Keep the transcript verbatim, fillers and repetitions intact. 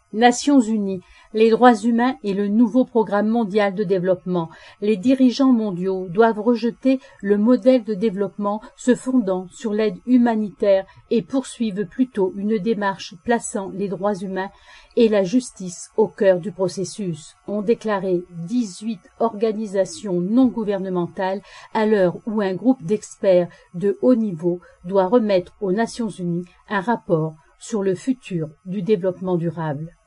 Nations Unies, les droits humains et le nouveau programme mondial de développement. Les dirigeants mondiaux doivent rejeter le modèle de développement se fondant sur l'aide humanitaire et poursuivre plutôt une démarche plaçant les droits humains et la justice au cœur du processus, ont déclaré dix-huit organisations non gouvernementales à l'heure où un groupe d'experts de haut niveau doit remettre aux Nations Unies un rapport sur le futur du développement durable.